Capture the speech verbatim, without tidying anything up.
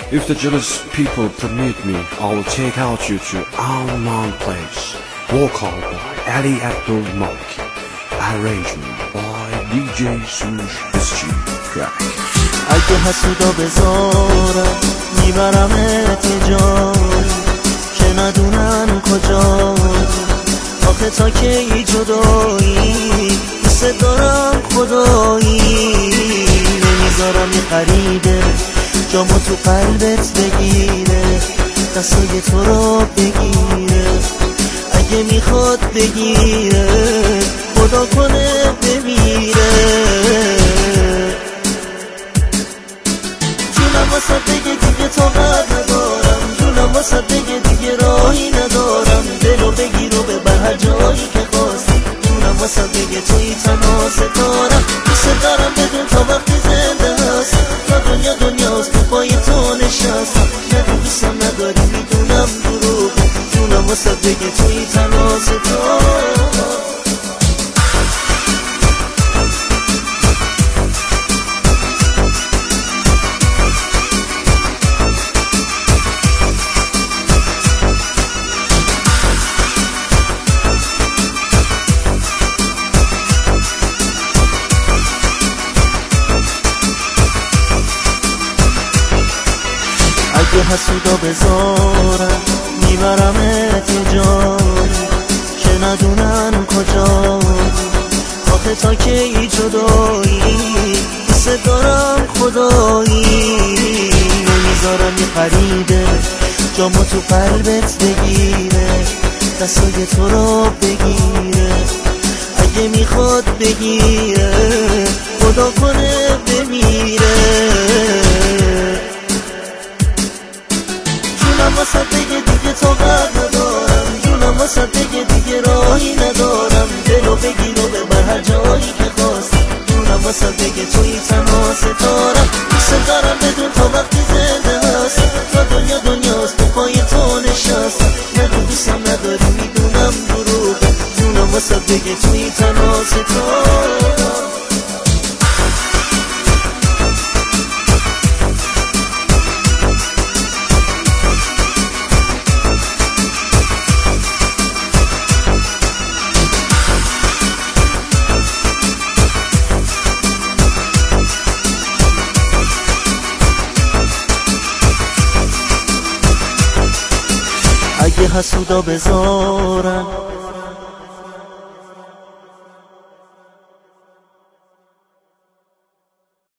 If the jealous people permit me, I will take out you to Unknown Place. Walk Out by Ali Abdul Malki. Arrangement by دی جی Sush Bischi Track. اگه حسودا بذارم میبرمت یه جایی که ندونن کجایی. آخه تا کی جدایی دوست دارم خدایی. نمیذارم یه غریبه جامو تو قلبت بگیره، دستای تو رو بگیره. اگه میخواد بگیره خدا کنه بمیره. جونم واسه بگه دیگه طاقت ندارم، جونم واسه بگه دیگه راهی ندارم. دلو بگیر و ببر هر جایی که خواستی. جونم واسه بگه توی تنها ستارم، دوست دارم بدون تا وقتی زنده هست. تا دنیا دنیاست تو پای تو نشستم. ندو دوستم نداری میدونم دروغ. جونم واسه بگه توی تنها ستارم. اگه حسودا بذارم میبرمت یه جایی که ندونن کجایی. آخه تا کی جدایی دوست دارم خدایی. نمیذارم یه غریبه جامو تو قلبت بگیره، دستای تو رو بگیره. اگه میخواد بگیره خدا کنه بمیره. جونم واسه بگه دیگه طاقت ندارم، جونم واسه بگه دیگه راهی ندارم. دلو بگیر و ببر هر جایی که خواستی. جونم واسه بگه توی تنها ستارم، دوست دارم بدون تا وقتی زنده هست. تا دنیا دنیاست تو پای تو نشستم. ندو دوستم نداری میدونم دروغه. جونم واسه بگه توی تنها ستارم. اگه حسودا بذارن